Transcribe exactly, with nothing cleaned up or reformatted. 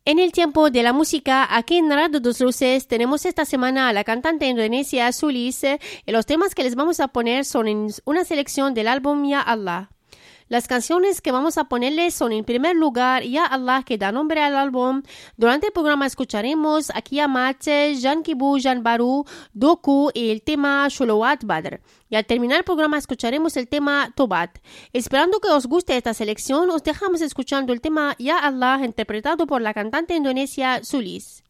En el tiempo de la música, aquí en Radio Dos Luces, tenemos esta semana a la cantante indonesia Sulis, y los temas que les vamos a poner son en una selección del álbum Ya Allah. Las canciones que vamos a ponerles son en primer lugar Ya Allah, que da nombre al álbum. Durante el programa escucharemos Aki Amat, Jan Kibu, Jan Baru, Doku y el tema Sholawat Badr. Y al terminar el programa escucharemos el tema Tobat. Esperando que os guste esta selección, os dejamos escuchando el tema Ya Allah, interpretado por la cantante indonesia Sulis.